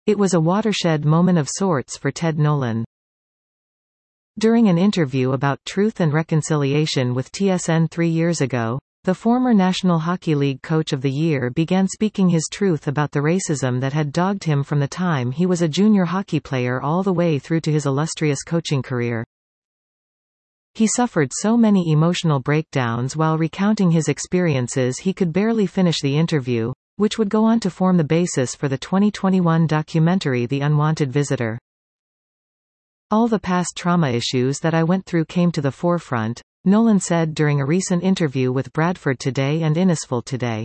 It was a watershed moment of sorts for Ted Nolan. During an interview about Truth and Reconciliation with TSN 3 years ago, the former National Hockey League Coach of the Year began speaking his truth about the racism that had dogged him from the time he was a junior hockey player all the way through to his illustrious coaching career. He suffered so many emotional breakdowns while recounting his experiences he could barely finish the interview, which would go on to form the basis for the 2021 documentary The Unwanted Visitor. All the past trauma issues that I went through came to the forefront, Nolan said during a recent interview with Bradford Today and Innisfil Today.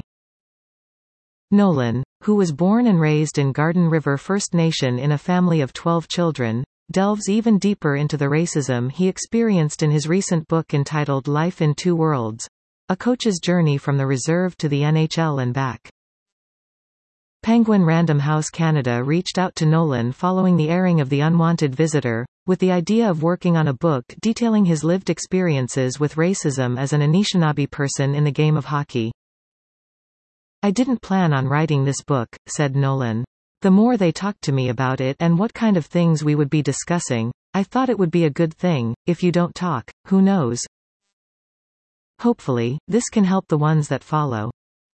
Nolan, who was born and raised in Garden River First Nation in a family of 12 children, delves even deeper into the racism he experienced in his recent book entitled Life in Two Worlds: A Coach's Journey from the Reserve to the NHL and Back. Penguin Random House Canada reached out to Nolan following the airing of The Unwanted Visitor, with the idea of working on a book detailing his lived experiences with racism as an Anishinaabe person in the game of hockey. "I didn't plan on writing this book," said Nolan. "The more they talked to me about it and what kind of things we would be discussing, I thought it would be a good thing. If you don't talk, who knows? Hopefully, this can help the ones that follow."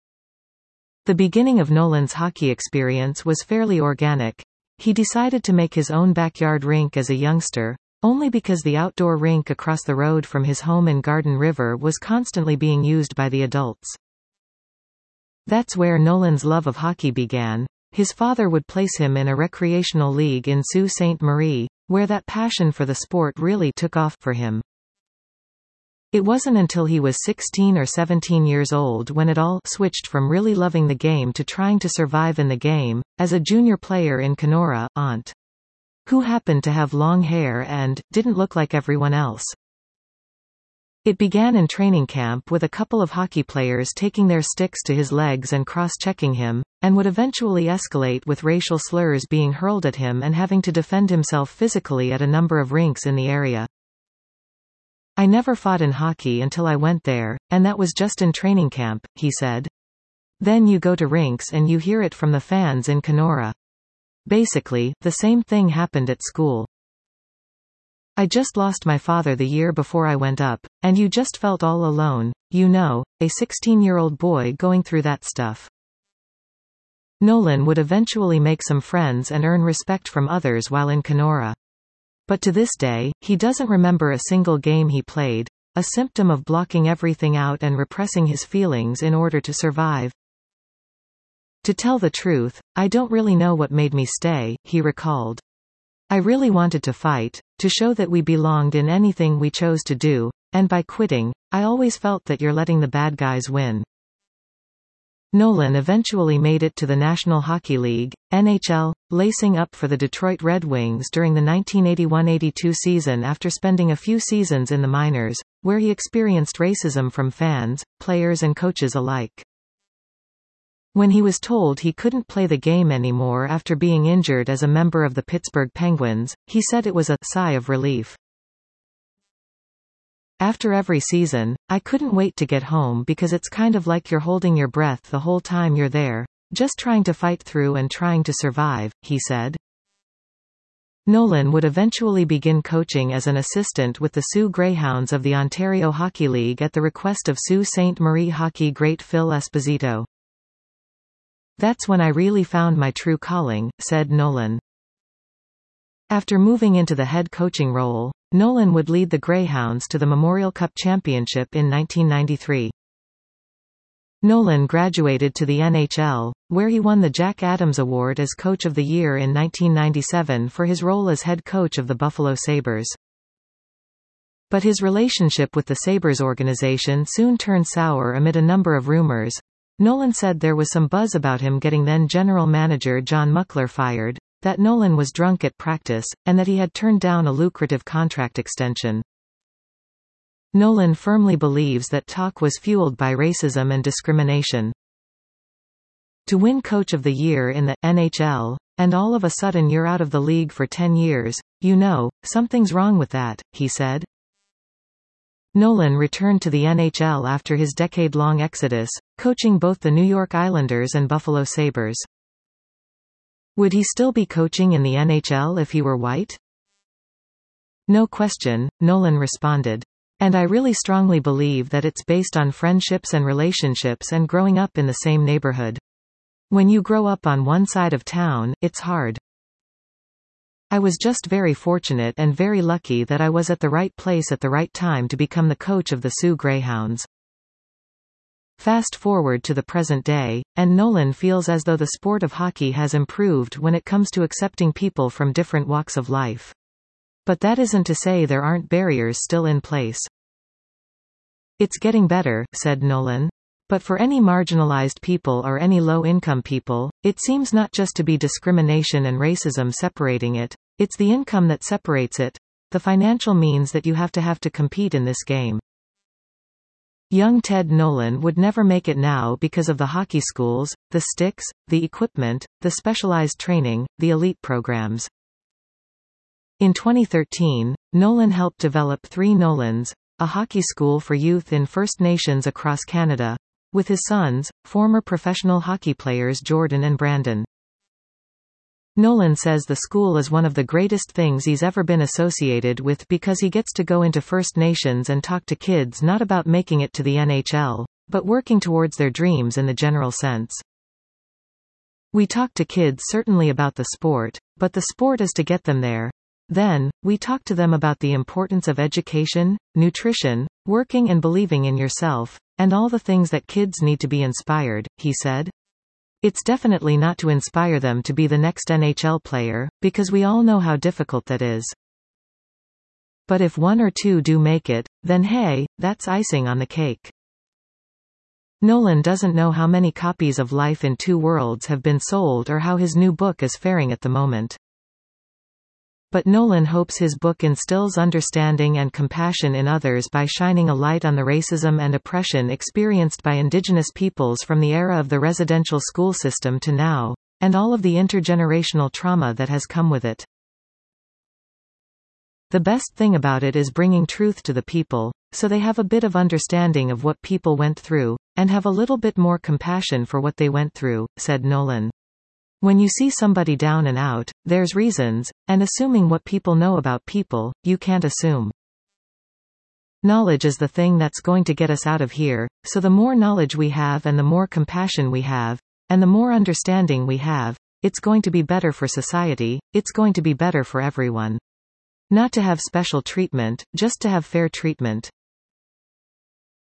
The beginning of Nolan's hockey experience was fairly organic. He decided to make his own backyard rink as a youngster, only because the outdoor rink across the road from his home in Garden River was constantly being used by the adults. That's where Nolan's love of hockey began. His father would place him in a recreational league in Sault Ste. Marie, where that passion for the sport really took off for him. It wasn't until he was 16 or 17 years old when it all switched from really loving the game to trying to survive in the game, as a junior player in Kenora, aunt, who happened to have long hair and didn't look like everyone else. It began in training camp with a couple of hockey players taking their sticks to his legs and cross-checking him, and would eventually escalate with racial slurs being hurled at him and having to defend himself physically at a number of rinks in the area. "I never fought in hockey until I went there, and that was just in training camp," he said. "Then you go to rinks and you hear it from the fans in Kenora. Basically, the same thing happened at school. I just lost my father the year before I went up, and you just felt all alone, you know, a 16-year-old boy going through that stuff." Nolan would eventually make some friends and earn respect from others while in Kenora. But to this day, he doesn't remember a single game he played, a symptom of blocking everything out and repressing his feelings in order to survive. "To tell the truth, I don't really know what made me stay," he recalled. "I really wanted to fight, to show that we belonged in anything we chose to do, and by quitting, I always felt that you're letting the bad guys win." Nolan eventually made it to the National Hockey League, NHL, lacing up for the Detroit Red Wings during the 1981-82 season after spending a few seasons in the minors, where he experienced racism from fans, players and coaches alike. When he was told he couldn't play the game anymore after being injured as a member of the Pittsburgh Penguins, he said it was a sigh of relief. "After every season, I couldn't wait to get home because it's kind of like you're holding your breath the whole time you're there, just trying to fight through and trying to survive," he said. Nolan would eventually begin coaching as an assistant with the Sault Greyhounds of the Ontario Hockey League at the request of Sault Ste. Marie hockey great Phil Esposito. "That's when I really found my true calling," said Nolan. After moving into the head coaching role, Nolan would lead the Greyhounds to the Memorial Cup Championship in 1993. Nolan graduated to the NHL, where he won the Jack Adams Award as Coach of the Year in 1997 for his role as head coach of the Buffalo Sabres. But his relationship with the Sabres organization soon turned sour amid a number of rumors. Nolan said there was some buzz about him getting then general manager John Muckler fired, that Nolan was drunk at practice, and that he had turned down a lucrative contract extension. Nolan firmly believes that talk was fueled by racism and discrimination. "To win Coach of the Year in the NHL, and all of a sudden you're out of the league for 10 years, you know, something's wrong with that," he said. Nolan returned to the NHL after his decade-long exodus, coaching both the New York Islanders and Buffalo Sabres. Would he still be coaching in the NHL if he were white? No question, Nolan responded. And I really strongly believe that it's based on friendships and relationships and growing up in the same neighborhood. When you grow up on one side of town, it's hard. I was just very fortunate and very lucky that I was at the right place at the right time to become the coach of the Sioux Greyhounds. Fast forward to the present day, and Nolan feels as though the sport of hockey has improved when it comes to accepting people from different walks of life. But that isn't to say there aren't barriers still in place. It's getting better, said Nolan. But for any marginalized people or any low-income people, it seems not just to be discrimination and racism separating it, it's the income that separates it, the financial means that you have to compete in this game. Young Ted Nolan would never make it now because of the hockey schools, the sticks, the equipment, the specialized training, the elite programs. In 2013, Nolan helped develop 3 Nolans, a hockey school for youth in First Nations across Canada, with his sons, former professional hockey players Jordan and Brandon. Nolan says the school is one of the greatest things he's ever been associated with because he gets to go into First Nations and talk to kids not about making it to the NHL, but working towards their dreams in the general sense. We talk to kids certainly about the sport, but the sport is to get them there. Then, we talk to them about the importance of education, nutrition, working and believing in yourself, and all the things that kids need to be inspired, he said. It's definitely not to inspire them to be the next NHL player, because we all know how difficult that is. But if 1 or 2 do make it, then hey, that's icing on the cake. Nolan doesn't know how many copies of Life in Two Worlds have been sold or how his new book is faring at the moment. But Nolan hopes his book instills understanding and compassion in others by shining a light on the racism and oppression experienced by Indigenous peoples from the era of the residential school system to now, and all of the intergenerational trauma that has come with it. The best thing about it is bringing truth to the people, so they have a bit of understanding of what people went through, and have a little bit more compassion for what they went through, said Nolan. When you see somebody down and out, there's reasons, and assuming what people know about people, you can't assume. Knowledge is the thing that's going to get us out of here, so the more knowledge we have and the more compassion we have, and the more understanding we have, it's going to be better for society, it's going to be better for everyone. Not to have special treatment, just to have fair treatment.